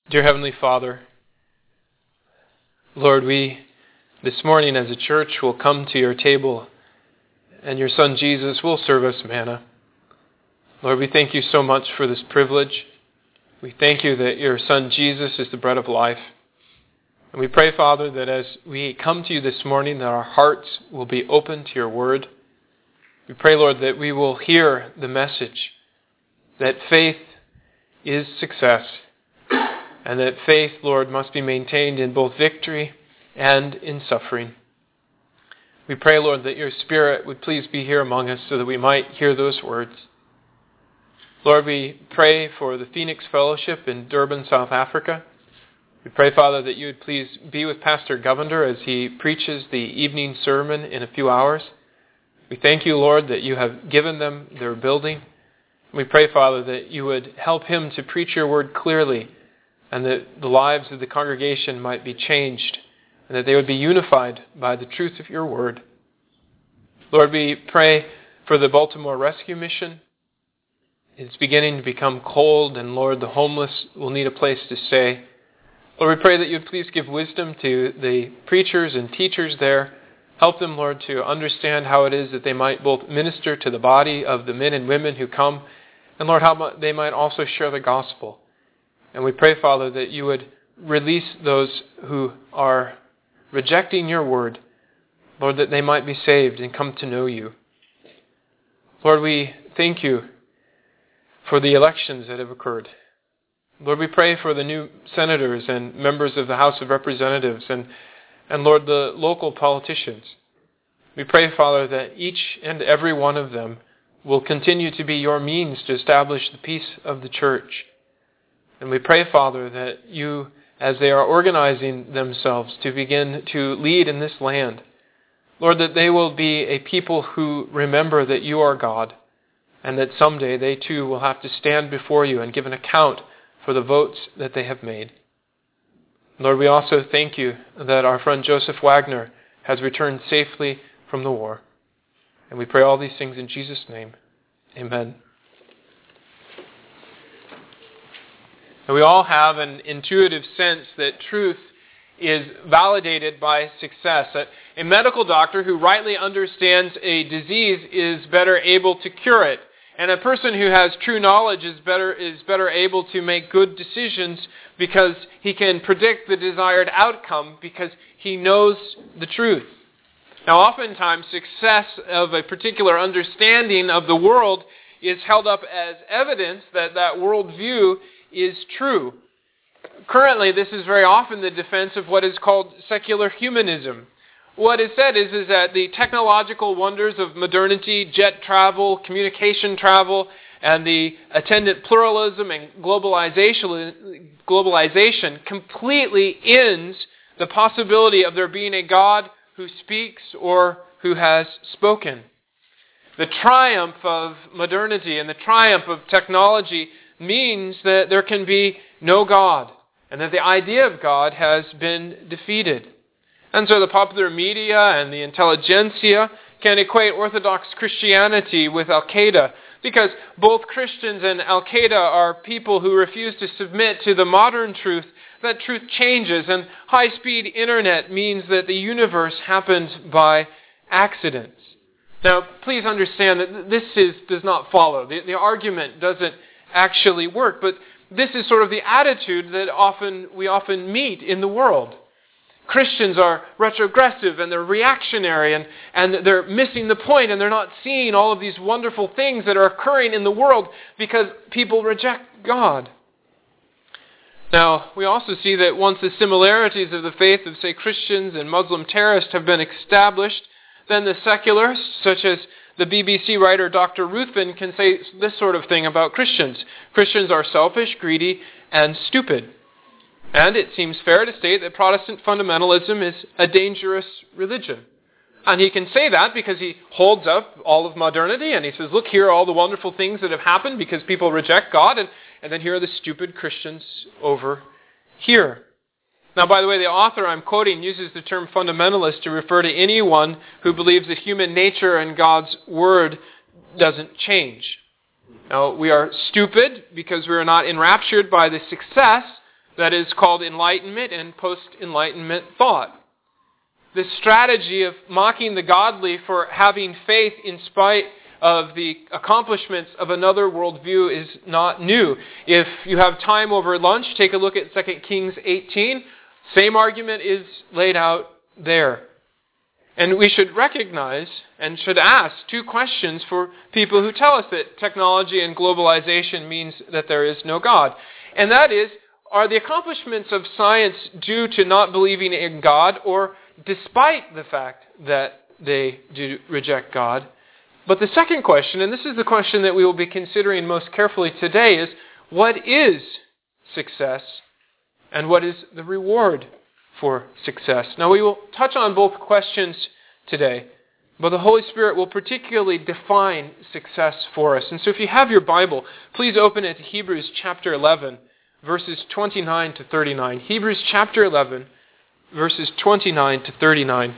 Dear Heavenly Father, Lord, we this morning as a church will come to your table and your Son Jesus will serve us manna. Lord, we thank you so much for this privilege. We thank you that your Son Jesus is the bread of life. And we pray, Father, that as we come to you this morning, that our hearts will be open to your word. We pray, Lord, that we will hear the message that faith is success. And that faith, Lord, must be maintained in both victory and in suffering. We pray, Lord, that your Spirit would please be here among us so that we might hear those words. Lord, we pray for the Phoenix Fellowship in Durban, South Africa. We pray, Father, that you would please be with Pastor Govender as he preaches the evening sermon in a few hours. We thank you, Lord, that you have given them their building. We pray, Father, that you would help him to preach your word clearly, and that the lives of the congregation might be changed, and that they would be unified by the truth of your word. Lord, we pray for the Baltimore Rescue Mission. It's beginning to become cold, and Lord, the homeless will need a place to stay. Lord, we pray that you would please give wisdom to the preachers and teachers there. Help them, Lord, to understand how it is that they might both minister to the body of the men and women who come, and Lord, how they might also share the gospel. And we pray, Father, that you would release those who are rejecting your word, Lord, that they might be saved and come to know you. Lord, we thank you for the elections that have occurred. Lord, we pray for the new senators and members of the House of Representatives and Lord, the local politicians. We pray, Father, that each and every one of them will continue to be your means to establish the peace of the church. And we pray, Father, that you, as they are organizing themselves to begin to lead in this land, Lord, that they will be a people who remember that you are God, and that someday they too will have to stand before you and give an account for the votes that they have made. Lord, we also thank you that our friend Joseph Wagner has returned safely from the war. And we pray all these things in Jesus' name. Amen. And we all have an intuitive sense that truth is validated by success. A medical doctor who rightly understands a disease is better able to cure it. And a person who has true knowledge is better able to make good decisions because he can predict the desired outcome because he knows the truth. Now, oftentimes, success of a particular understanding of the world is held up as evidence that that worldview is true. Currently, this is very often the defense of what is called secular humanism. What is said is that the technological wonders of modernity, jet travel, communication travel, and the attendant pluralism and globalization completely ends the possibility of there being a God who speaks or who has spoken. The triumph of modernity and the triumph of technology means that there can be no God, and that the idea of God has been defeated. And so the popular media and the intelligentsia can equate Orthodox Christianity with Al-Qaeda, because both Christians and Al-Qaeda are people who refuse to submit to the modern truth, that truth changes, and high-speed internet means that the universe happened by accidents. Now, please understand that this does not follow. The argument doesn't actually work, but this is sort of the attitude that we often meet in the world. Christians are retrogressive and they're reactionary and they're missing the point and they're not seeing all of these wonderful things that are occurring in the world because people reject God. Now, we also see that once the similarities of the faith of, say, Christians and Muslim terrorists have been established, then the secularists, such as the BBC writer Dr. Ruthven, can say this sort of thing about Christians. Christians are selfish, greedy, and stupid. And it seems fair to state that Protestant fundamentalism is a dangerous religion. And he can say that because he holds up all of modernity and he says, look, here are all the wonderful things that have happened because people reject God, and then here are the stupid Christians over here. Now, by the way, the author I'm quoting uses the term fundamentalist to refer to anyone who believes that human nature and God's word doesn't change. Now, we are stupid because we are not enraptured by the success that is called enlightenment and post-enlightenment thought. This strategy of mocking the godly for having faith in spite of the accomplishments of another worldview is not new. If you have time over lunch, take a look at 2 Kings 18. Same argument is laid out there. And we should recognize and should ask two questions for people who tell us that technology and globalization means that there is no God. And that is, are the accomplishments of science due to not believing in God, or despite the fact that they do reject God? But the second question, and this is the question that we will be considering most carefully today, is what is success and what is the reward for success? Now we will touch on both questions today, but the Holy Spirit will particularly define success for us. And so if you have your Bible, please open it to Hebrews chapter 11, verses 29 to 39. Hebrews chapter 11, verses 29 to 39.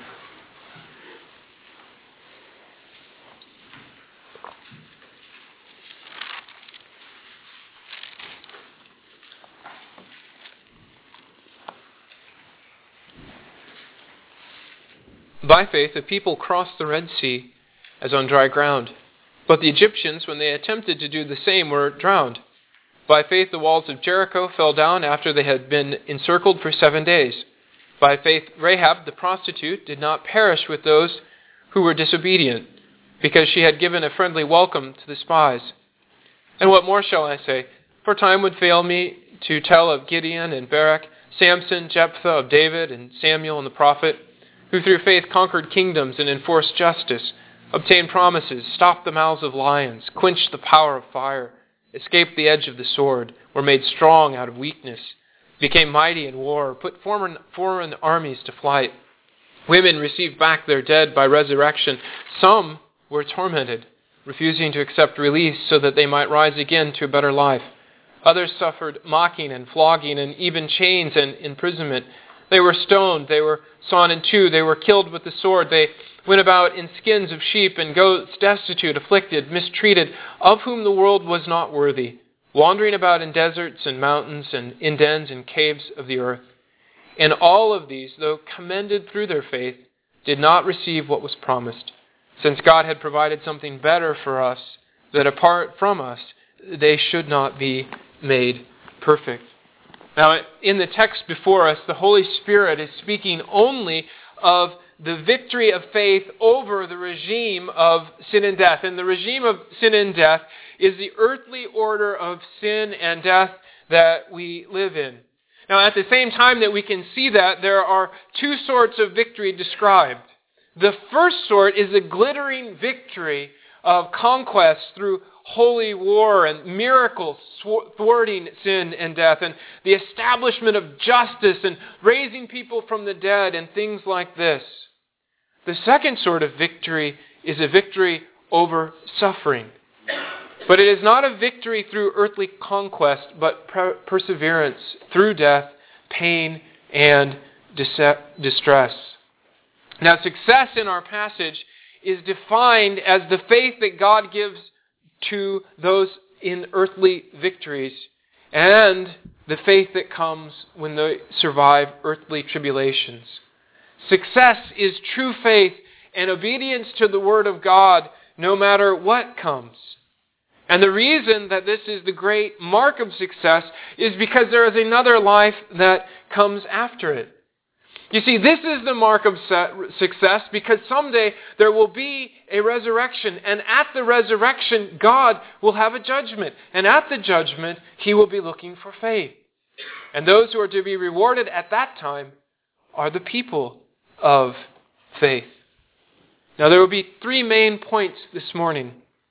By faith, the people crossed the Red Sea as on dry ground. But the Egyptians, when they attempted to do the same, were drowned. By faith, the walls of Jericho fell down after they had been encircled for 7 days. By faith, Rahab, the prostitute, did not perish with those who were disobedient, because she had given a friendly welcome to the spies. And what more shall I say? For time would fail me to tell of Gideon and Barak, Samson, Jephthah, of David, and Samuel and the prophet, who through faith conquered kingdoms and enforced justice, obtained promises, stopped the mouths of lions, quenched the power of fire, escaped the edge of the sword, were made strong out of weakness, became mighty in war, put foreign armies to flight. Women received back their dead by resurrection. Some were tormented, refusing to accept release so that they might rise again to a better life. Others suffered mocking and flogging and even chains and imprisonment. They were stoned, they were sawn in two, they were killed with the sword, they went about in skins of sheep and goats, destitute, afflicted, mistreated, of whom the world was not worthy, wandering about in deserts and mountains and in dens and caves of the earth. And all of these, though commended through their faith, did not receive what was promised, since God had provided something better for us, that apart from us, they should not be made perfect. Now, in the text before us, the Holy Spirit is speaking only of the victory of faith over the regime of sin and death. And the regime of sin and death is the earthly order of sin and death that we live in. Now, at the same time that we can see that, there are two sorts of victory described. The first sort is a glittering victory of conquest through holy war and miracles thwarting sin and death, and the establishment of justice and raising people from the dead and things like this. The second sort of victory is a victory over suffering. But it is not a victory through earthly conquest, but perseverance through death, pain, and distress. Now, success in our passage is defined as the faith that God gives to those in earthly victories, and the faith that comes when they survive earthly tribulations. Success is true faith and obedience to the Word of God no matter what comes. And the reason that this is the great mark of success is because there is another life that comes after it. You see, this is the mark of success because someday there will be a resurrection. And at the resurrection, God will have a judgment. And at the judgment, He will be looking for faith. And those who are to be rewarded at that time are the people of faith. Now, there will be three main points this morning.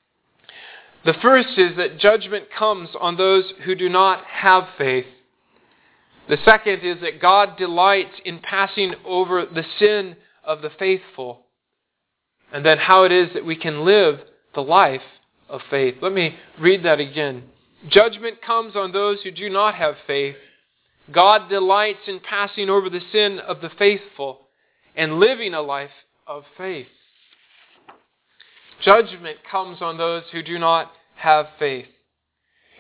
The first is that judgment comes on those who do not have faith. The second is that God delights in passing over the sin of the faithful. And then how it is that we can live the life of faith. Let me read that again. Judgment comes on those who do not have faith. God delights in passing over the sin of the faithful and living a life of faith. Judgment comes on those who do not have faith.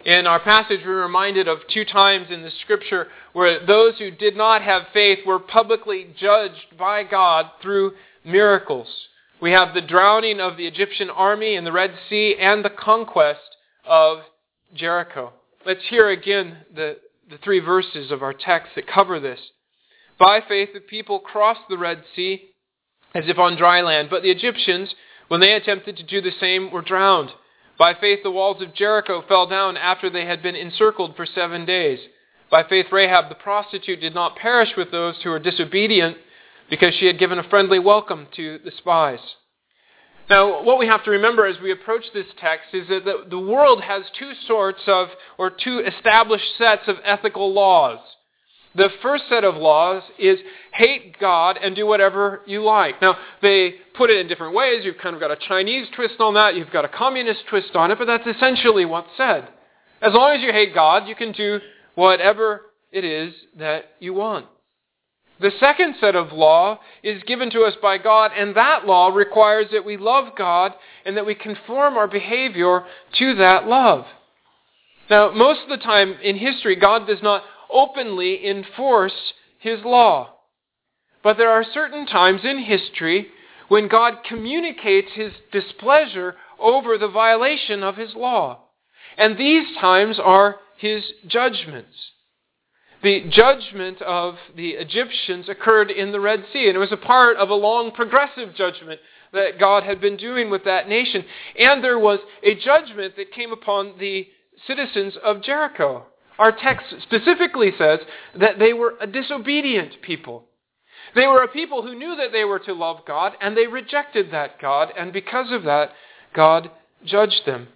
In our passage, we're reminded of 2 times in the Scripture where those who did not have faith were publicly judged by God through miracles. We have the drowning of the Egyptian army in the Red Sea and the conquest of Jericho. Let's hear again the 3 verses of our text that cover this. By faith, the people crossed the Red Sea as if on dry land, but the Egyptians, when they attempted to do the same, were drowned. By faith, the walls of Jericho fell down after they had been encircled for 7 days. By faith, Rahab the prostitute did not perish with those who were disobedient because she had given a friendly welcome to the spies. Now, what we have to remember as we approach this text is that the world has 2 established sets of ethical laws. The first set of laws is hate God and do whatever you like. Now, they put it in different ways. You've kind of got a Chinese twist on that. You've got a communist twist on it, but that's essentially what's said. As long as you hate God, you can do whatever it is that you want. The second set of law is given to us by God, and that law requires that we love God and that we conform our behavior to that love. Now, most of the time in history, God does not openly enforce His law. But there are certain times in history when God communicates His displeasure over the violation of His law. And these times are His judgments. The judgment of the Egyptians occurred in the Red Sea, and it was a part of a long progressive judgment that God had been doing with that nation. And there was a judgment that came upon the citizens of Jericho. Our text specifically says that they were a disobedient people. They were a people who knew that they were to love God, and they rejected that God, and because of that, God judged them.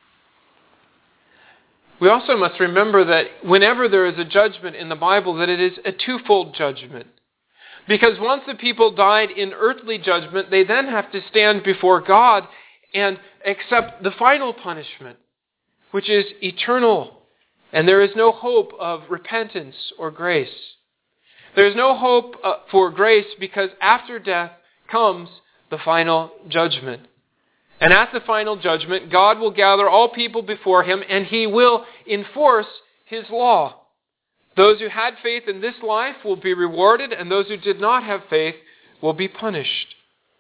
We also must remember that whenever there is a judgment in the Bible, that it is a twofold judgment. Because once the people died in earthly judgment, they then have to stand before God and accept the final punishment, which is eternal. And there is no hope of repentance or grace. There is no hope for grace because after death comes the final judgment. And at the final judgment, God will gather all people before Him and He will enforce His law. Those who had faith in this life will be rewarded, and those who did not have faith will be punished.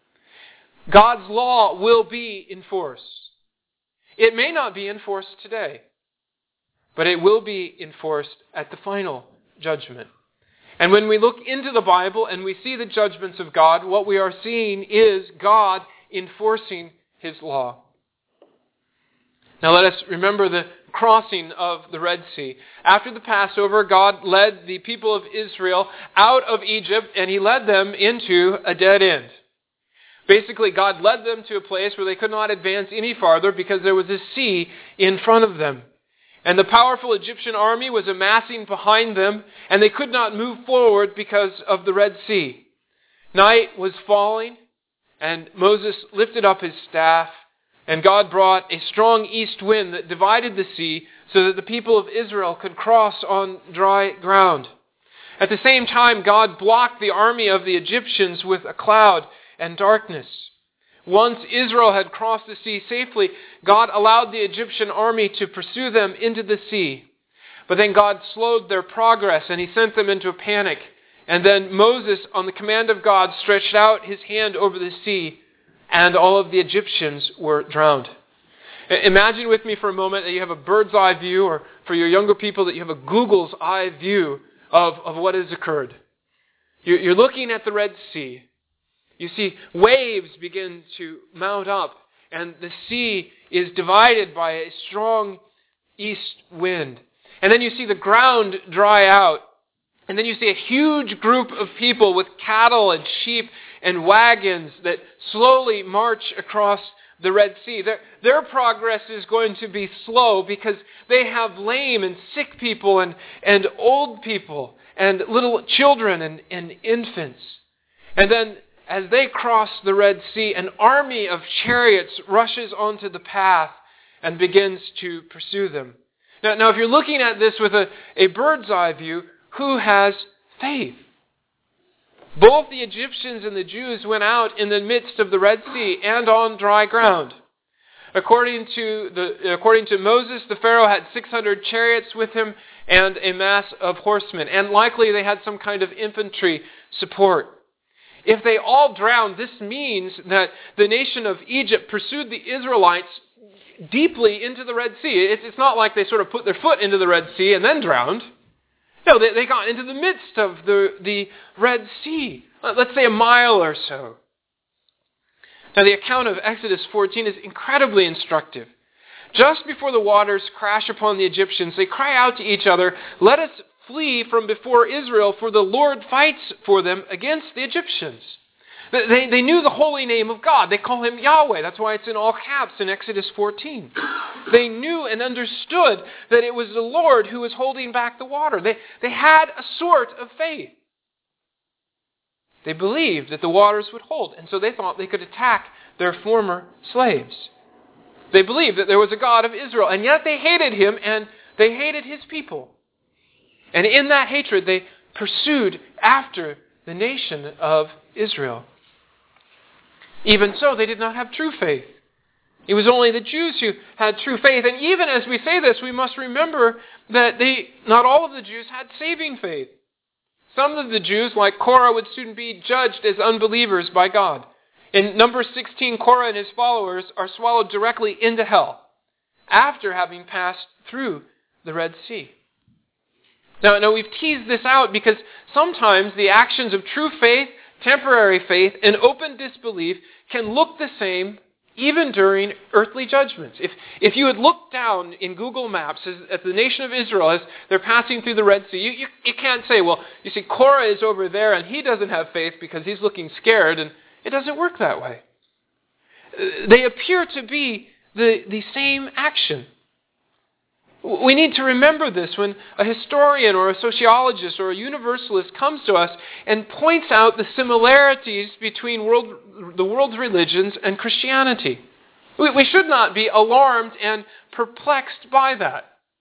God's law will be enforced. It may not be enforced today, but it will be enforced at the final judgment. And when we look into the Bible and we see the judgments of God, what we are seeing is God enforcing His law. Now let us remember the crossing of the Red Sea. After the Passover, God led the people of Israel out of Egypt, and He led them into a dead end. Basically, God led them to a place where they could not advance any farther because there was a sea in front of them. And the powerful Egyptian army was amassing behind them, and they could not move forward because of the Red Sea. Night was falling, and Moses lifted up his staff, and God brought a strong east wind that divided the sea so that the people of Israel could cross on dry ground. At the same time, God blocked the army of the Egyptians with a cloud and darkness. Once Israel had crossed the sea safely, God allowed the Egyptian army to pursue them into the sea. But then God slowed their progress and He sent them into a panic. And then Moses, on the command of God, stretched out his hand over the sea, and all of the Egyptians were drowned. Imagine with me for a moment that you have a bird's eye view, or for your younger people that you have a Google's eye view of what has occurred. You're looking at the Red Sea. You see waves begin to mount up, and the sea is divided by a strong east wind. And then you see the ground dry out. And then you see a huge group of people with cattle and sheep and wagons that slowly march across the Red Sea. Their progress is going to be slow because they have lame and sick people and old people and little children and infants. And then as they cross the Red Sea, an army of chariots rushes onto the path and begins to pursue them. Now if you're looking at this with a bird's eye view, who has faith? Both the Egyptians and the Jews went out in the midst of the Red Sea and on dry ground. According to Moses, the Pharaoh had 600 chariots with him and a mass of horsemen, and likely they had some kind of infantry support. If they all drowned, this means that the nation of Egypt pursued the Israelites deeply into the Red Sea. It's not like they sort of put their foot into the Red Sea and then drowned. No, they got into the midst of the Red Sea, let's say a mile or so. Now, the account of Exodus 14 is incredibly instructive. Just before the waters crash upon the Egyptians, they cry out to each other, "Let us flee from before Israel, for the Lord fights for them against the Egyptians." They knew the holy name of God. They call him Yahweh. That's why it's in all caps in Exodus 14. They knew and understood that it was the Lord who was holding back the water. They had a sort of faith. They believed that the waters would hold, and so they thought they could attack their former slaves. They believed that there was a God of Israel, and yet they hated him and they hated his people. And in that hatred, they pursued after the nation of Israel. Even so, they did not have true faith. It was only the Jews who had true faith. And even as we say this, we must remember that not all of the Jews had saving faith. Some of the Jews, like Korah, would soon be judged as unbelievers by God. In Numbers 16, Korah and his followers are swallowed directly into hell after having passed through the Red Sea. Now we've teased this out because sometimes the actions of true faith, temporary faith, and open disbelief can look the same even during earthly judgments. If you had looked down in Google Maps at the nation of Israel as they're passing through the Red Sea, you can't say, well, you see, Korah is over there and he doesn't have faith because he's looking scared, and it doesn't work that way. They appear to be the same action. We need to remember this when a historian or a sociologist or a universalist comes to us and points out the similarities between the world's religions and Christianity. We should not be alarmed and perplexed by that.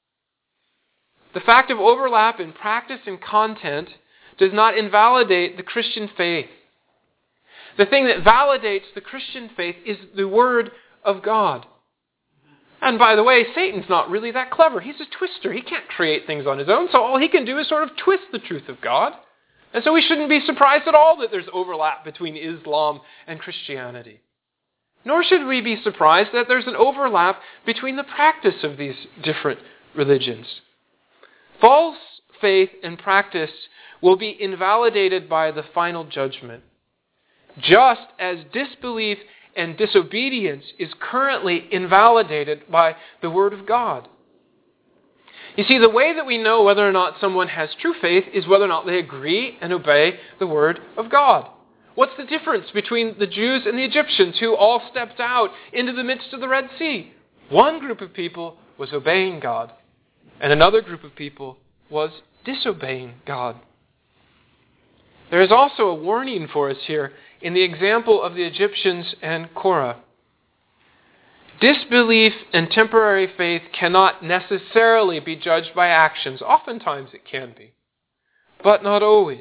The fact of overlap in practice and content does not invalidate the Christian faith. The thing that validates the Christian faith is the Word of God. And by the way, Satan's not really that clever. He's a twister. He can't create things on his own, so all he can do is sort of twist the truth of God. And so we shouldn't be surprised at all that there's overlap between Islam and Christianity. Nor should we be surprised that there's an overlap between the practice of these different religions. False faith and practice will be invalidated by the final judgment, just as disbelief and disobedience is currently invalidated by the Word of God. You see, the way that we know whether or not someone has true faith is whether or not they agree and obey the Word of God. What's the difference between the Jews and the Egyptians who all stepped out into the midst of the Red Sea? One group of people was obeying God, and another group of people was disobeying God. There is also a warning for us here in the example of the Egyptians and Korah. Disbelief and temporary faith cannot necessarily be judged by actions. Oftentimes it can be, but not always.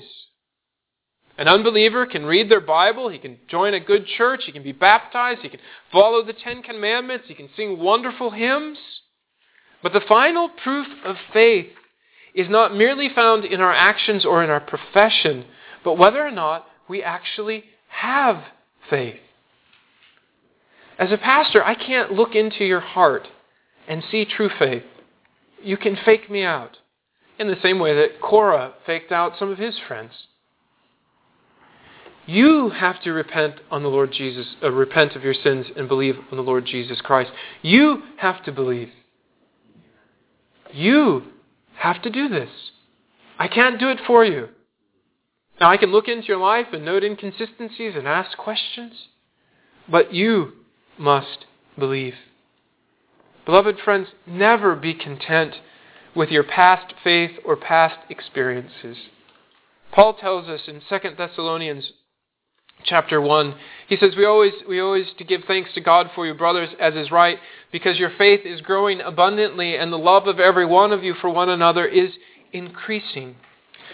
An unbeliever can read their Bible, he can join a good church, he can be baptized, he can follow the 10 Commandments, he can sing wonderful hymns. But the final proof of faith is not merely found in our actions or in our profession, but whether or not we actually have faith. As a pastor, I can't look into your heart and see true faith. You can fake me out in the same way that Korah faked out some of his friends. You have to repent on the Lord Jesus, repent of your sins and believe on the Lord Jesus Christ. You have to believe. You have to do this. I can't do it for you. Now, I can look into your life and note inconsistencies and ask questions, but you must believe. Beloved friends, never be content with your past faith or past experiences. Paul tells us in 2 Thessalonians chapter 1, he says, we always to give thanks to God for you, brothers, as is right, because your faith is growing abundantly and the love of every one of you for one another is increasing.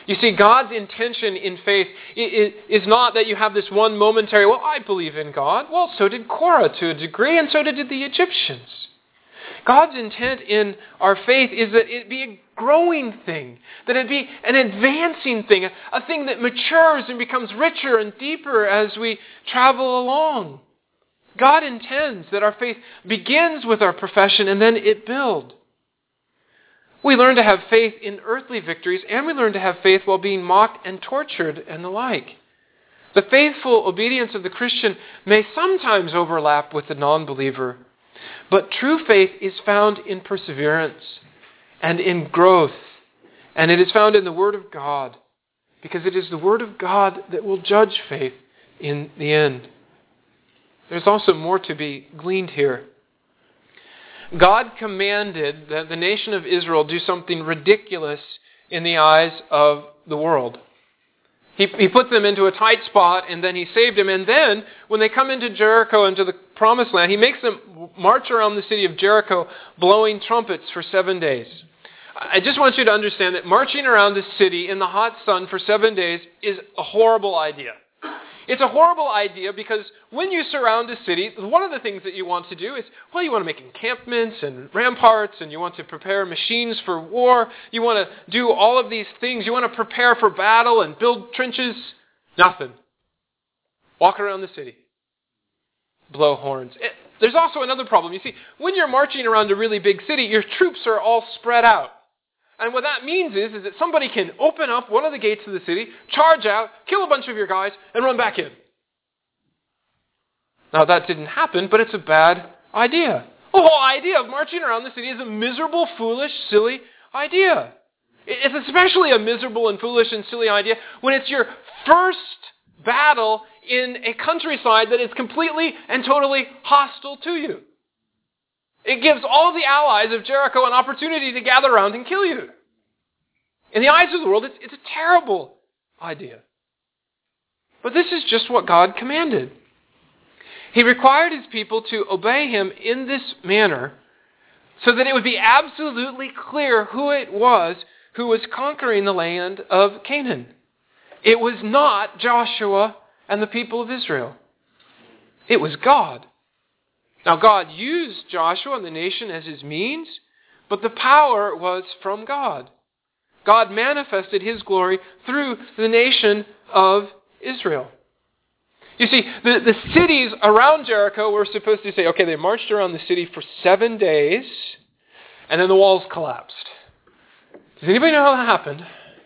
You see, God's intention in faith is not that you have this one momentary, well, I believe in God. Well, so did Korah to a degree, and so did the Egyptians. God's intent in our faith is that it be a growing thing, that it be an advancing thing, a thing that matures and becomes richer and deeper as we travel along. God intends that our faith begins with our profession and then it builds. We learn to have faith in earthly victories, and we learn to have faith while being mocked and tortured and the like. The faithful obedience of the Christian may sometimes overlap with the non-believer, but true faith is found in perseverance and in growth, and it is found in the Word of God, because it is the Word of God that will judge faith in the end. There's also more to be gleaned here. God commanded that the nation of Israel do something ridiculous in the eyes of the world. He put them into a tight spot, and then he saved them. And then, when they come into Jericho, into the promised land, he makes them march around the city of Jericho blowing trumpets for 7 days. I just want you to understand that marching around the city in the hot sun for 7 days is a horrible idea. It's a horrible idea because when you surround a city, one of the things that you want to do is, well, you want to make encampments and ramparts, and you want to prepare machines for war. You want to do all of these things. You want to prepare for battle and build trenches. Nothing. Walk around the city. Blow horns. There's also another problem. You see, when you're marching around a really big city, your troops are all spread out. And what that means is that somebody can open up one of the gates of the city, charge out, kill a bunch of your guys, and run back in. Now, that didn't happen, but it's a bad idea. The whole idea of marching around the city is a miserable, foolish, silly idea. It's especially a miserable and foolish and silly idea when it's your first battle in a countryside that is completely and totally hostile to you. It gives all the allies of Jericho an opportunity to gather around and kill you. In the eyes of the world, it's a terrible idea. But this is just what God commanded. He required his people to obey him in this manner so that it would be absolutely clear who it was who was conquering the land of Canaan. It was not Joshua and the people of Israel. It was God. Now, God used Joshua and the nation as his means, but the power was from God. God manifested his glory through the nation of Israel. You see, the cities around Jericho were supposed to say, okay, they marched around the city for 7 days, and then the walls collapsed. Does anybody know how that happened?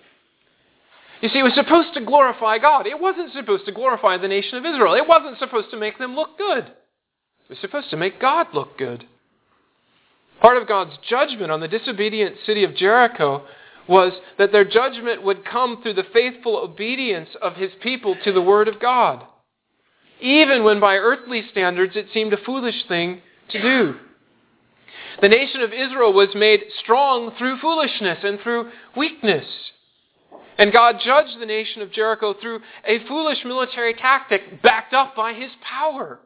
You see, it was supposed to glorify God. It wasn't supposed to glorify the nation of Israel. It wasn't supposed to make them look good. It was supposed to make God look good. Part of God's judgment on the disobedient city of Jericho was that their judgment would come through the faithful obedience of his people to the Word of God, even when by earthly standards it seemed a foolish thing to do. The nation of Israel was made strong through foolishness and through weakness. And God judged the nation of Jericho through a foolish military tactic backed up by his power.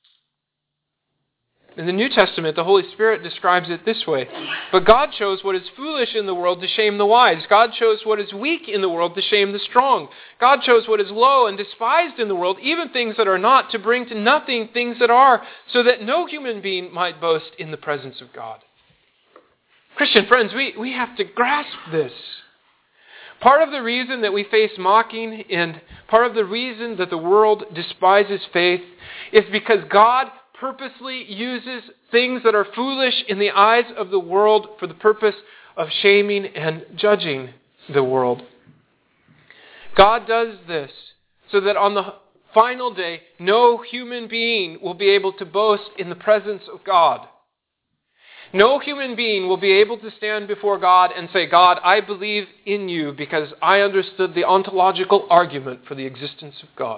In the New Testament, the Holy Spirit describes it this way. But God chose what is foolish in the world to shame the wise. God chose what is weak in the world to shame the strong. God chose what is low and despised in the world, even things that are not, to bring to nothing things that are, so that no human being might boast in the presence of God. Christian friends, we have to grasp this. Part of the reason that we face mocking and part of the reason that the world despises faith is because God purposely uses things that are foolish in the eyes of the world for the purpose of shaming and judging the world. God does this so that on the final day, no human being will be able to boast in the presence of God. No human being will be able to stand before God and say, God, I believe in you because I understood the ontological argument for the existence of God.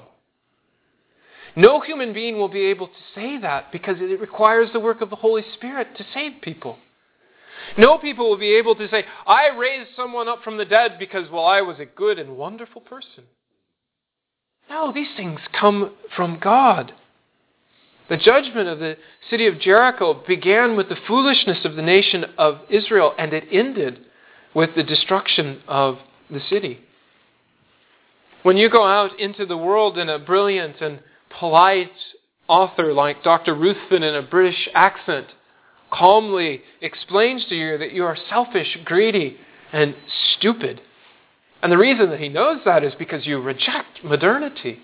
No human being will be able to say that because it requires the work of the Holy Spirit to save people. No people will be able to say, I raised someone up from the dead because, well, I was a good and wonderful person. No, these things come from God. The judgment of the city of Jericho began with the foolishness of the nation of Israel, and it ended with the destruction of the city. When you go out into the world and a brilliant and polite author like Dr. Ruthven in a British accent calmly explains to you that you are selfish, greedy, and stupid. And the reason that he knows that is because you reject modernity.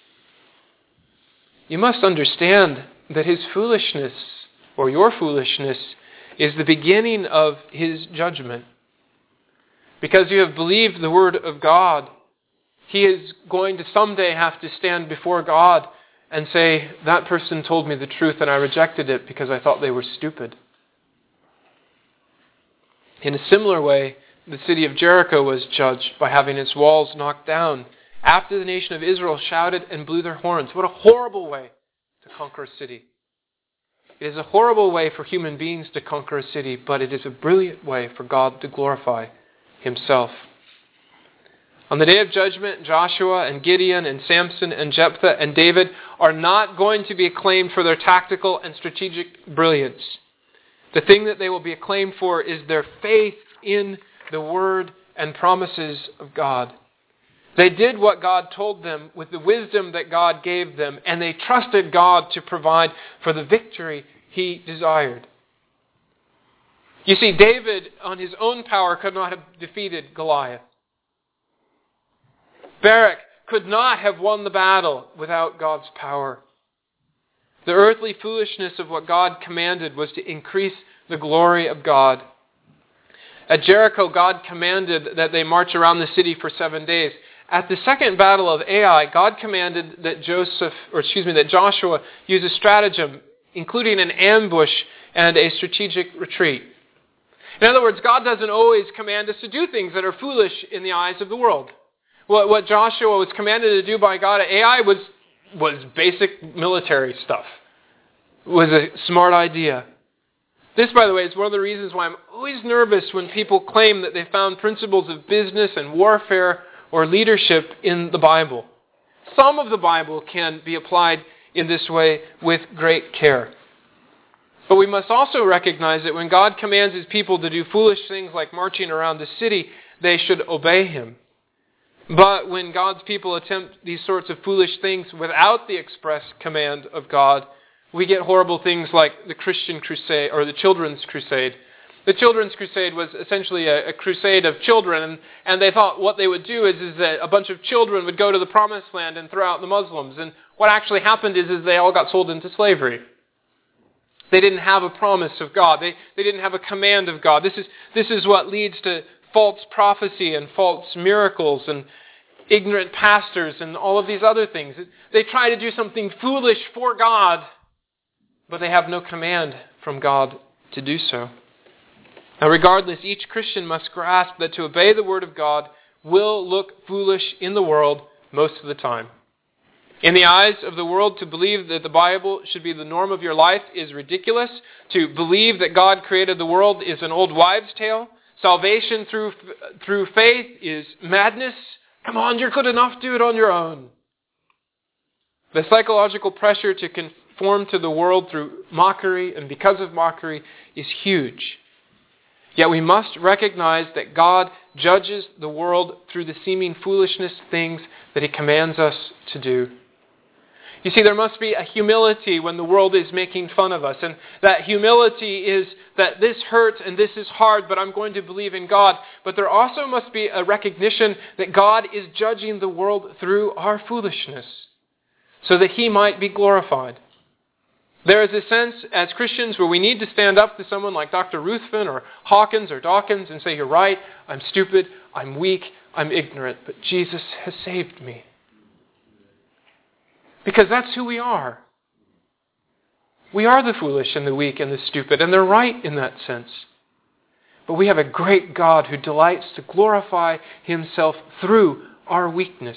You must understand that his foolishness, or your foolishness, is the beginning of his judgment. Because you have believed the word of God, he is going to someday have to stand before God and say, that person told me the truth and I rejected it because I thought they were stupid. In a similar way, the city of Jericho was judged by having its walls knocked down after the nation of Israel shouted and blew their horns. What a horrible way to conquer a city. It is a horrible way for human beings to conquer a city, but it is a brilliant way for God to glorify himself. On the day of judgment, Joshua and Gideon and Samson and Jephthah and David are not going to be acclaimed for their tactical and strategic brilliance. The thing that they will be acclaimed for is their faith in the word and promises of God. They did what God told them with the wisdom that God gave them, and they trusted God to provide for the victory he desired. You see, David, on his own power, could not have defeated Goliath. Barak could not have won the battle without God's power. The earthly foolishness of what God commanded was to increase the glory of God. At Jericho, God commanded that they march around the city for 7 days. At the second battle of Ai, God commanded that Joshua use a stratagem, including an ambush and a strategic retreat. In other words, God doesn't always command us to do things that are foolish in the eyes of the world. What Joshua was commanded to do by God at Ai was basic military stuff. It was a smart idea. This, by the way, is one of the reasons why I'm always nervous when people claim that they found principles of business and warfare or leadership in the Bible. Some of the Bible can be applied in this way with great care. But we must also recognize that when God commands his people to do foolish things like marching around the city, they should obey him. But when God's people attempt these sorts of foolish things without the express command of God, we get horrible things like the Christian crusade or the Children's Crusade. The Children's Crusade was essentially a crusade of children, and they thought what they would do is that a bunch of children would go to the Promised Land and throw out the Muslims. And what actually happened is they all got sold into slavery. They didn't have a promise of God. They didn't have a command of God. This is what leads to false prophecy and false miracles and ignorant pastors and all of these other things. They try to do something foolish for God, but they have no command from God to do so. Now, regardless, each Christian must grasp that to obey the word of God will look foolish in the world most of the time. In the eyes of the world, to believe that the Bible should be the norm of your life is ridiculous. To believe that God created the world is an old wives' tale. Salvation through faith is madness. Come on, you're good enough, do it on your own. The psychological pressure to conform to the world through mockery and because of mockery is huge. Yet we must recognize that God judges the world through the seeming foolishness things that he commands us to do. You see, there must be a humility when the world is making fun of us. And that humility is that this hurts and this is hard, but I'm going to believe in God. But there also must be a recognition that God is judging the world through our foolishness so that he might be glorified. There is a sense as Christians where we need to stand up to someone like Dr. Ruthven or Hawkins or Dawkins and say, you're right, I'm stupid, I'm weak, I'm ignorant, but Jesus has saved me. Because that's who we are. We are the foolish and the weak and the stupid, and they're right in that sense. But we have a great God who delights to glorify himself through our weakness.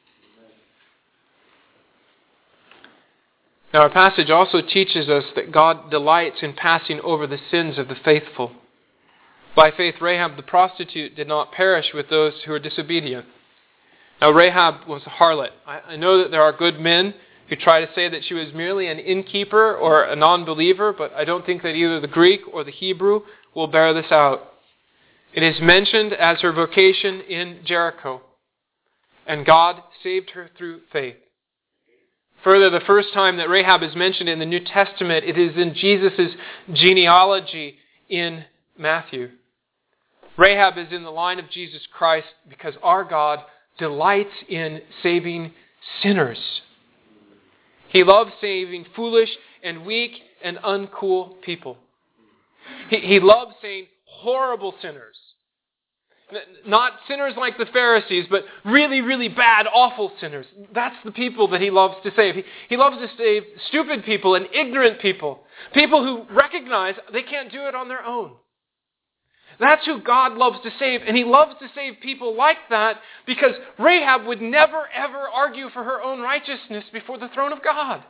Now, our passage also teaches us that God delights in passing over the sins of the faithful. By faith, Rahab the prostitute did not perish with those who were disobedient. Now, Rahab was a harlot. I know that there are good men who try to say that she was merely an innkeeper or a non-believer, but I don't think that either the Greek or the Hebrew will bear this out. It is mentioned as her vocation in Jericho. and God saved her through faith. Further, the first time that Rahab is mentioned in the New Testament, it is in Jesus' genealogy in Matthew. Rahab is in the line of Jesus Christ because our God delights in saving sinners. He loves saving foolish and weak and uncool people. He loves saving horrible sinners. Not sinners like the Pharisees, but really, really bad, awful sinners. That's the people that he loves to save. He loves to save stupid people and ignorant people. People who recognize they can't do it on their own. That's who God loves to save. And he loves to save people like that because Rahab would never, ever argue for her own righteousness before the throne of God.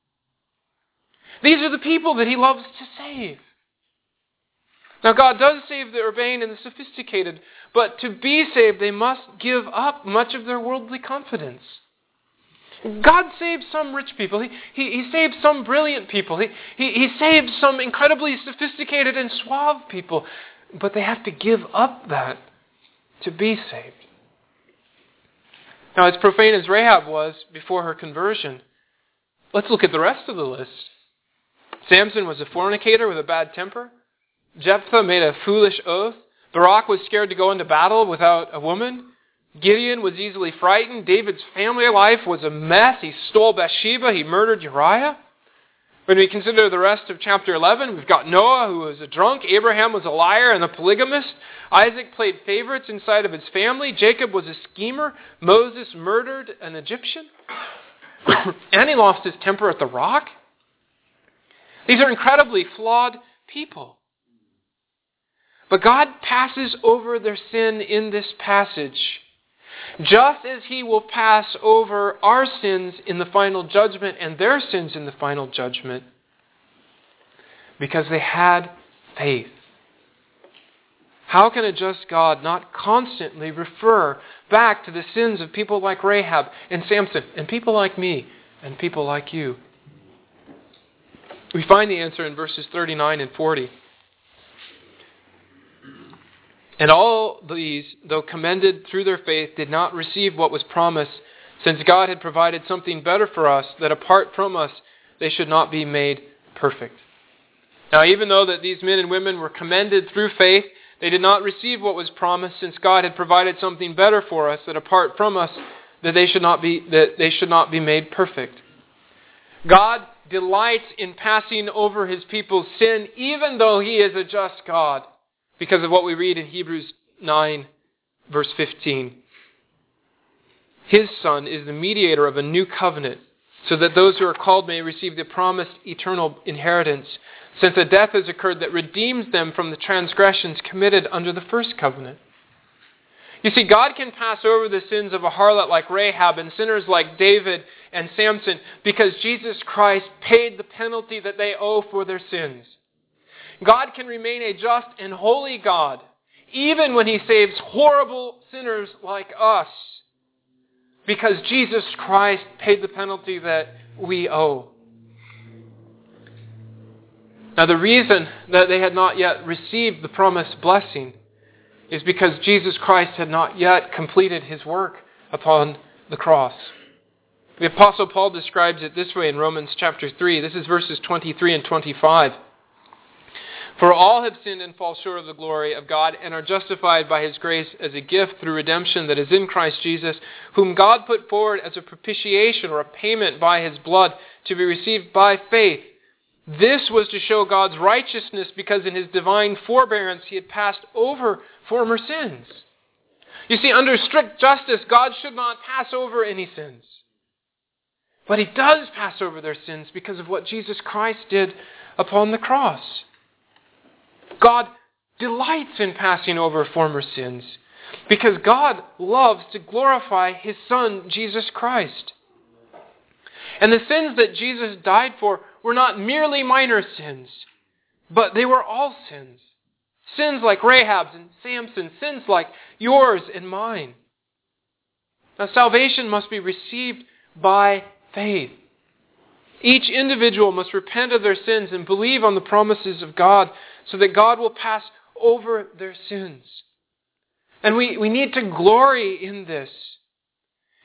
These are the people that he loves to save. Now, God does save the urbane and the sophisticated, but to be saved, they must give up much of their worldly confidence. God saves some rich people. He saves some brilliant people. He saves some incredibly sophisticated and suave people, but they have to give up that to be saved. Now, as profane as Rahab was before her conversion, let's look at the rest of the list. Samson was a fornicator with a bad temper. Jephthah made a foolish oath. Barak was scared to go into battle without a woman. Gideon was easily frightened. David's family life was a mess. He stole Bathsheba. He murdered Uriah. When we consider the rest of chapter 11, we've got Noah, who was a drunk. Abraham was a liar and a polygamist. Isaac played favorites inside of his family. Jacob was a schemer. Moses murdered an Egyptian. And he lost his temper at the rock. These are incredibly flawed people. But God passes over their sin in this passage, just as he will pass over our sins in the final judgment and their sins in the final judgment, because they had faith. How can a just God not constantly refer back to the sins of people like Rahab and Samson and people like me and people like you? We find the answer in verses 39 and 40. And all these, though commended through their faith, did not receive what was promised, since God had provided something better for us, that apart from us they should not be made perfect. Now, even though that these men and women were commended through faith, they did not receive what was promised, since God had provided something better for us, that apart from us that they should not be made perfect. God delights in passing over his people's sin, even though he is a just God, because of what we read in Hebrews 9, verse 15. His Son is the mediator of a new covenant, so that those who are called may receive the promised eternal inheritance, since a death has occurred that redeems them from the transgressions committed under the first covenant. You see, God can pass over the sins of a harlot like Rahab and sinners like David and Samson because Jesus Christ paid the penalty that they owe for their sins. God can remain a just and holy God even when he saves horrible sinners like us, because Jesus Christ paid the penalty that we owe. Now, the reason that they had not yet received the promised blessing is because Jesus Christ had not yet completed his work upon the cross. The Apostle Paul describes it this way in Romans chapter 3. This is verses 23 and 25. For all have sinned and fall short of the glory of God and are justified by his grace as a gift through redemption that is in Christ Jesus, whom God put forward as a propitiation or a payment by his blood to be received by faith. This was to show God's righteousness because in his divine forbearance he had passed over former sins. You see, under strict justice, God should not pass over any sins. But he does pass over their sins because of what Jesus Christ did upon the cross. God delights in passing over former sins because God loves to glorify his Son, Jesus Christ. And the sins that Jesus died for were not merely minor sins, but they were all sins. Sins like Rahab's and Samson's, sins like yours and mine. Now, salvation must be received by faith. Each individual must repent of their sins and believe on the promises of God so that God will pass over their sins. And we need to glory in this.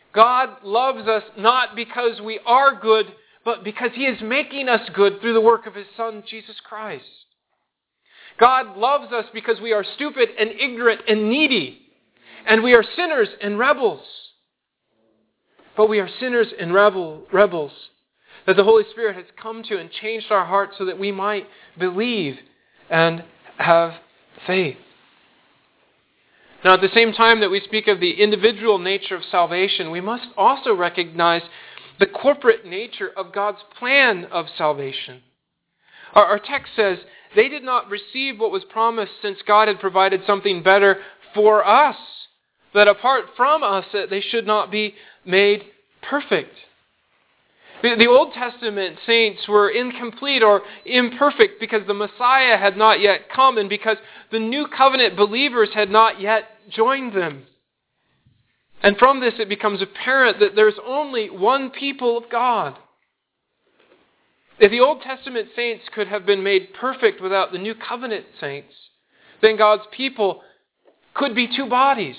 God loves us not because we are good, but because He is making us good through the work of His Son, Jesus Christ. God loves us because we are stupid and ignorant and needy, and we are sinners and rebels. But we are sinners and rebels that the Holy Spirit has come to and changed our hearts so that we might believe and have faith. Now, at the same time that we speak of the individual nature of salvation, we must also recognize the corporate nature of God's plan of salvation. Our text says, they did not receive what was promised since God had provided something better for us, that apart from us they should not be made perfect. The Old Testament saints were incomplete or imperfect because the Messiah had not yet come and because the New Covenant believers had not yet joined them. And from this it becomes apparent that there's only one people of God. If the Old Testament saints could have been made perfect without the New Covenant saints, then God's people could be two bodies.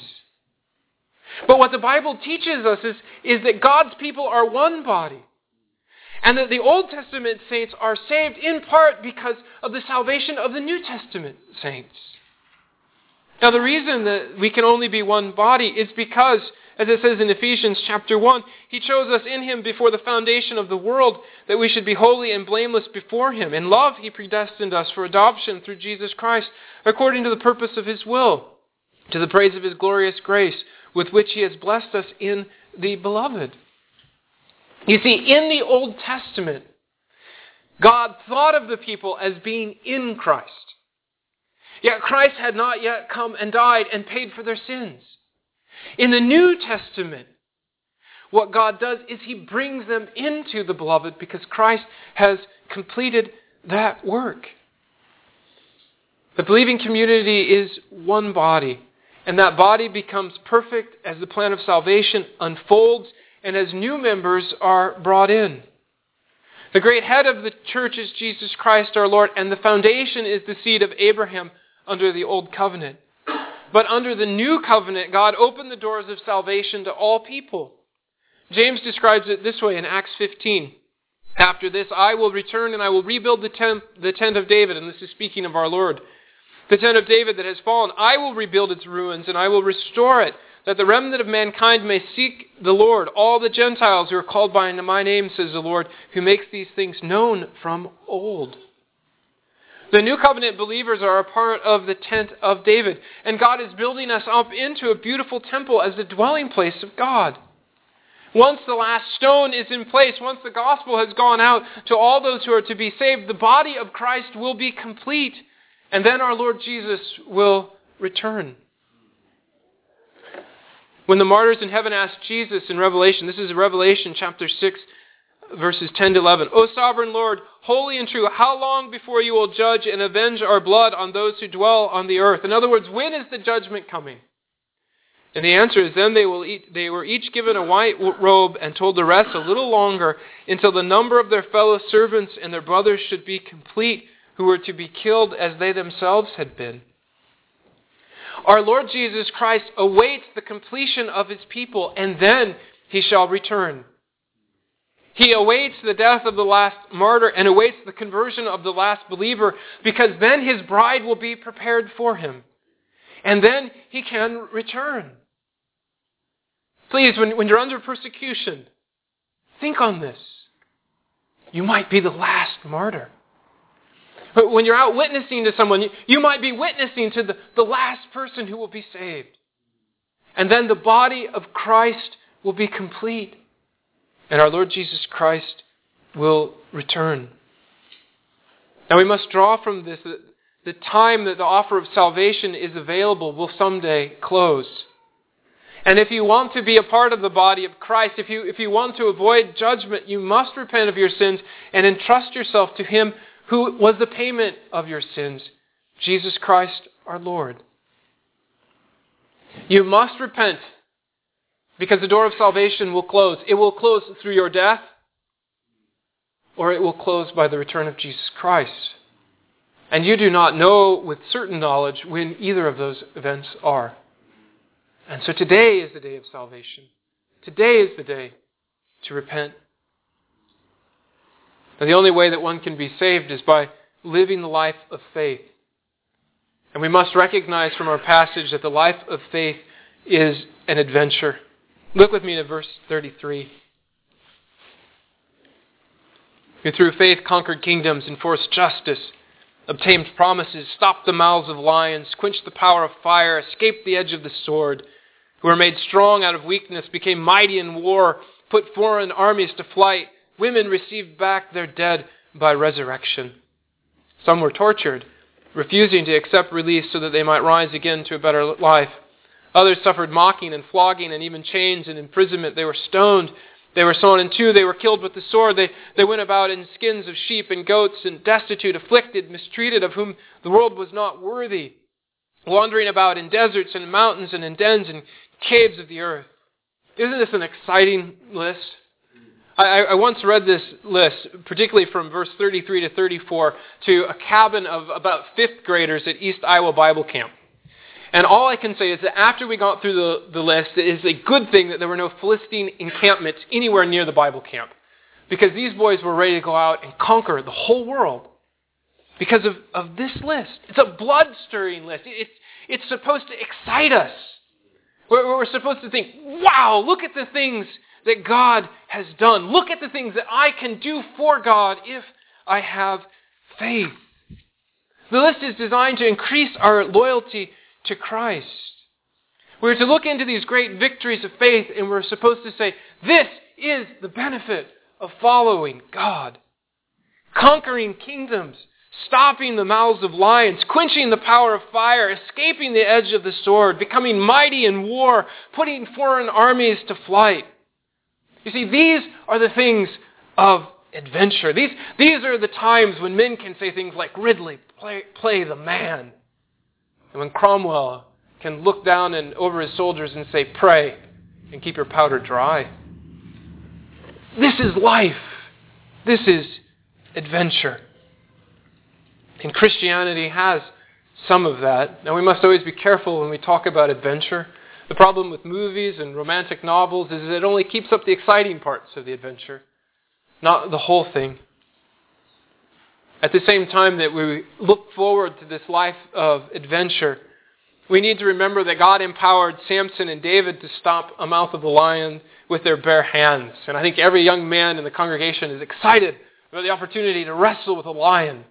But what the Bible teaches us is that God's people are one body. And that the Old Testament saints are saved in part because of the salvation of the New Testament saints. Now, the reason that we can only be one body is because, as it says in Ephesians chapter 1, He chose us in Him before the foundation of the world that we should be holy and blameless before Him. In love, He predestined us for adoption through Jesus Christ according to the purpose of His will, to the praise of His glorious grace with which He has blessed us in the Beloved. You see, in the Old Testament, God thought of the people as being in Christ. Yet Christ had not yet come and died and paid for their sins. In the New Testament, what God does is He brings them into the Beloved because Christ has completed that work. The believing community is one body, and that body becomes perfect as the plan of salvation unfolds and as new members are brought in. The great head of the church is Jesus Christ our Lord, and the foundation is the seed of Abraham under the Old Covenant. But under the New Covenant, God opened the doors of salvation to all people. James describes it this way in Acts 15. After this, I will return and I will rebuild the tent of David, and this is speaking of our Lord. The tent of David that has fallen, I will rebuild its ruins and I will restore it, that the remnant of mankind may seek the Lord, all the Gentiles who are called by my name, says the Lord, who makes these things known from old. The New Covenant believers are a part of the tent of David, and God is building us up into a beautiful temple as the dwelling place of God. Once the last stone is in place, once the gospel has gone out to all those who are to be saved, the body of Christ will be complete, and then our Lord Jesus will return. When the martyrs in heaven asked Jesus in Revelation, this is Revelation chapter 6, verses 10 to 11, O sovereign Lord, holy and true, how long before you will judge and avenge our blood on those who dwell on the earth? In other words, when is the judgment coming? And the answer is, then they were each given a white robe and told to rest a little longer until the number of their fellow servants and their brothers should be complete, who were to be killed as they themselves had been. Our Lord Jesus Christ awaits the completion of His people, and then He shall return. He awaits the death of the last martyr and awaits the conversion of the last believer, because then His bride will be prepared for Him. And then He can return. Please, when you're under persecution, think on this. You might be the last martyr. But when you're out witnessing to someone, you might be witnessing to the last person who will be saved. And then the body of Christ will be complete. And our Lord Jesus Christ will return. Now we must draw from this that the time that the offer of salvation is available will someday close. And if you want to be a part of the body of Christ, if you want to avoid judgment, you must repent of your sins and entrust yourself to Him who was the payment of your sins, Jesus Christ our Lord. You must repent because the door of salvation will close. It will close through your death, or it will close by the return of Jesus Christ. And you do not know with certain knowledge when either of those events are. And so today is the day of salvation. Today is the day to repent. And the only way that one can be saved is by living the life of faith. And we must recognize from our passage that the life of faith is an adventure. Look with me to verse 33. Who through faith conquered kingdoms, enforced justice, obtained promises, stopped the mouths of lions, quenched the power of fire, escaped the edge of the sword, who were made strong out of weakness, became mighty in war, put foreign armies to flight. Women received back their dead by resurrection. Some were tortured, refusing to accept release so that they might rise again to a better life. Others suffered mocking and flogging and even chains and imprisonment. They were stoned. They were sawn in two. They were killed with the sword. They went about in skins of sheep and goats and destitute, afflicted, mistreated, of whom the world was not worthy, wandering about in deserts and mountains and in dens and caves of the earth. Isn't this an exciting list? I once read this list, particularly from verse 33 to 34, to a cabin of about fifth graders at East Iowa Bible Camp. And all I can say is that after we got through the list, it is a good thing that there were no Philistine encampments anywhere near the Bible camp. Because these boys were ready to go out and conquer the whole world because of this list. It's a blood-stirring list. It's supposed to excite us. We're supposed to think, wow, look at the things that God has done. Look at the things that I can do for God if I have faith. The list is designed to increase our loyalty to Christ. We're to look into these great victories of faith and we're supposed to say, this is the benefit of following God. Conquering kingdoms, stopping the mouths of lions, quenching the power of fire, escaping the edge of the sword, becoming mighty in war, putting foreign armies to flight. You see, these are the things of adventure. These are the times when men can say things like, Ridley, play the man. And when Cromwell can look down and over his soldiers and say, pray and keep your powder dry. This is life. This is adventure. And Christianity has some of that. Now we must always be careful when we talk about adventure. The problem with movies and romantic novels is that it only keeps up the exciting parts of the adventure, not the whole thing. At the same time that we look forward to this life of adventure, we need to remember that God empowered Samson and David to stop a mouth of the lion with their bare hands. And I think every young man in the congregation is excited about the opportunity to wrestle with a lion.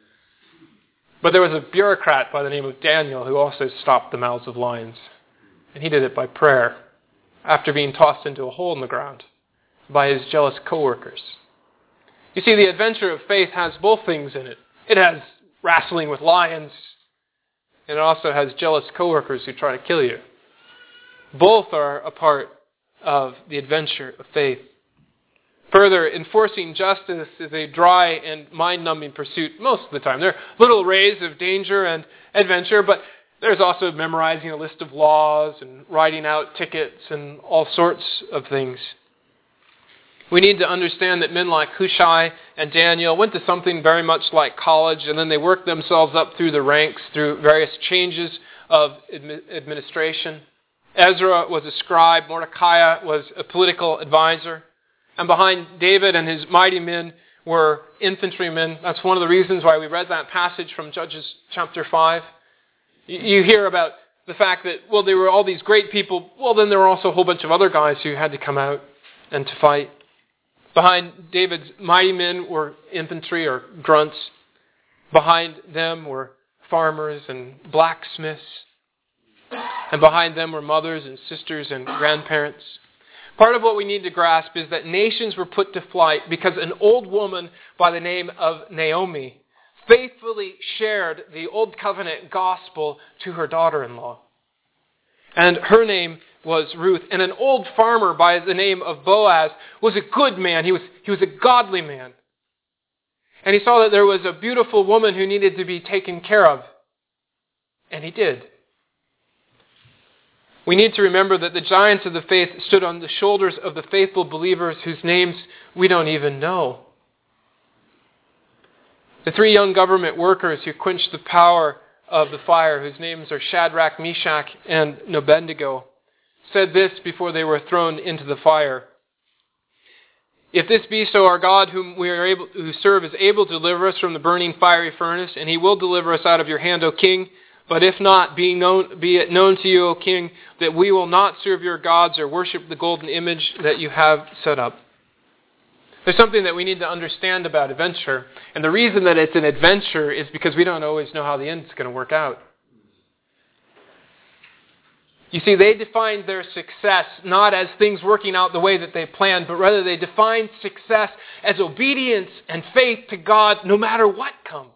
But there was a bureaucrat by the name of Daniel who also stopped the mouths of lions. And he did it by prayer, after being tossed into a hole in the ground by his jealous co-workers. You see, the adventure of faith has both things in it. It has wrestling with lions, and it also has jealous co-workers who try to kill you. Both are a part of the adventure of faith. Further, enforcing justice is a dry and mind-numbing pursuit most of the time. There are little rays of danger and adventure, but there's also memorizing a list of laws and writing out tickets and all sorts of things. We need to understand that men like Hushai and Daniel went to something very much like college, and then they worked themselves up through the ranks through various changes of administration. Ezra was a scribe. Mordecai was a political advisor. And behind David and his mighty men were infantrymen. That's one of the reasons why we read that passage from Judges chapter 5. You hear about the fact that, well, there were all these great people. Well, then there were also a whole bunch of other guys who had to come out and to fight. Behind David's mighty men were infantry or grunts. Behind them were farmers and blacksmiths. And behind them were mothers and sisters and grandparents. Part of what we need to grasp is that nations were put to flight because an old woman by the name of Naomi faithfully shared the Old Covenant gospel to her daughter-in-law. And her name was Ruth. And an old farmer by the name of Boaz was a good man. He was a godly man. And he saw that there was a beautiful woman who needed to be taken care of. And he did. We need to remember that the giants of the faith stood on the shoulders of the faithful believers whose names we don't even know. The three young government workers who quenched the power of the fire, whose names are Shadrach, Meshach, and Abednego, said this before they were thrown into the fire. If this be so, our God, whom who serve, is able to deliver us from the burning fiery furnace, and he will deliver us out of your hand, O king. But if not, be it known to you, O king, that we will not serve your gods or worship the golden image that you have set up. There's something that we need to understand about adventure. And the reason that it's an adventure is because we don't always know how the end's going to work out. You see, they defined their success not as things working out the way that they planned, but rather they defined success as obedience and faith to God no matter what comes.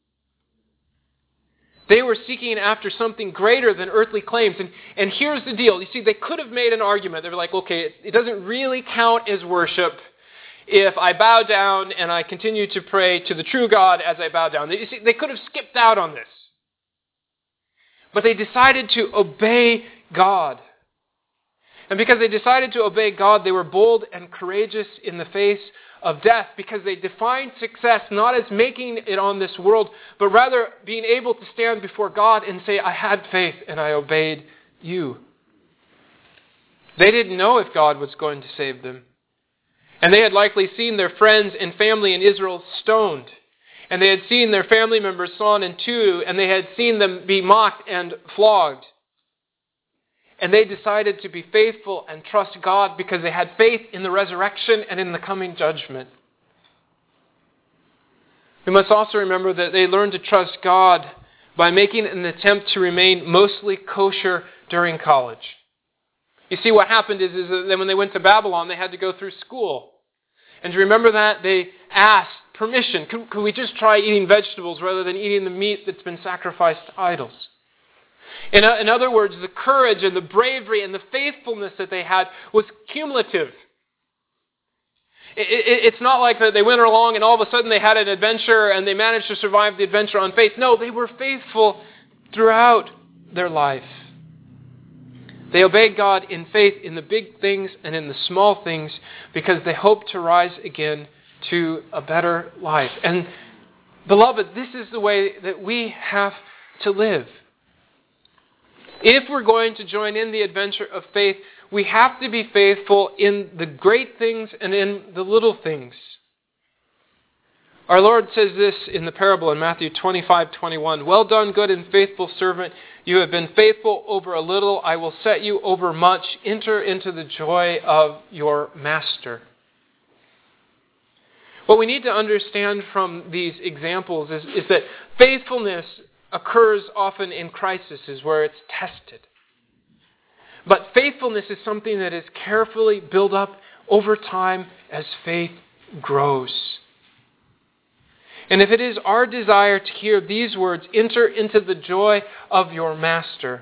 They were seeking after something greater than earthly claims. And here's the deal. You see, they could have made an argument. They were like, okay, it doesn't really count as worship if I bow down and I continue to pray to the true God as I bow down. You see, they could have skipped out on this. But they decided to obey God. And because they decided to obey God, they were bold and courageous in the face of death, because they defined success not as making it on this world, but rather being able to stand before God and say, I had faith and I obeyed you. They didn't know if God was going to save them. And they had likely seen their friends and family in Israel stoned. And they had seen their family members sawn in two, and they had seen them be mocked and flogged. And they decided to be faithful and trust God because they had faith in the resurrection and in the coming judgment. We must also remember that they learned to trust God by making an attempt to remain mostly kosher during college. You see, what happened is that when they went to Babylon, they had to go through school. And to remember that, they asked permission. Could we just try eating vegetables rather than eating the meat that's been sacrificed to idols? In other words, the courage and the bravery and the faithfulness that they had was cumulative. It's not like that they went along and all of a sudden they had an adventure and they managed to survive the adventure on faith. No, they were faithful throughout their life. They obeyed God in faith in the big things and in the small things because they hoped to rise again to a better life. And beloved, this is the way that we have to live. If we're going to join in the adventure of faith, we have to be faithful in the great things and in the little things. Our Lord says this in the parable in Matthew 25:21. Well done, good and faithful servant. You have been faithful over a little. I will set you over much. Enter into the joy of your master. What we need to understand from these examples is that faithfulness occurs often in crises where it's tested. But faithfulness is something that is carefully built up over time as faith grows. And if it is our desire to hear these words, enter into the joy of your master,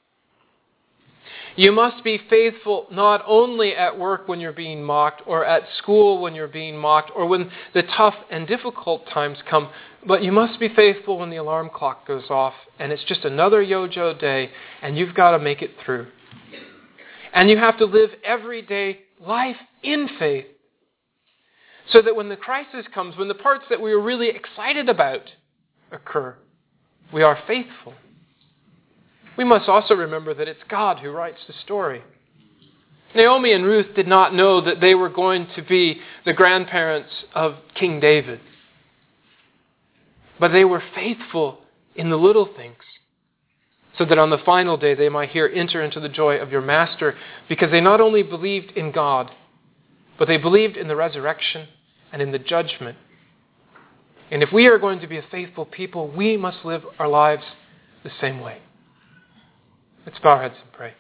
you must be faithful not only at work when you're being mocked, or at school when you're being mocked, or when the tough and difficult times come, but you must be faithful when the alarm clock goes off and it's just another Yojo day and you've got to make it through. And you have to live everyday life in faith so that when the crisis comes, when the parts that we are really excited about occur, we are faithful. We must also remember that it's God who writes the story. Naomi and Ruth did not know that they were going to be the grandparents of King David. But they were faithful in the little things, so that on the final day they might hear, enter into the joy of your master, because they not only believed in God, but they believed in the resurrection and in the judgment. And if we are going to be a faithful people, we must live our lives the same way. Let's bow our heads and pray.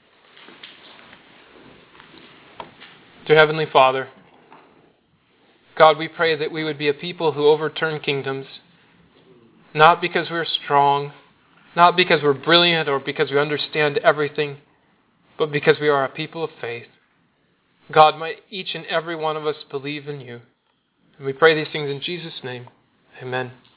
Dear Heavenly Father, God, we pray that we would be a people who overturn kingdoms, not because we're strong, not because we're brilliant or because we understand everything, but because we are a people of faith. God, might each and every one of us believe in you. And we pray these things in Jesus' name. Amen.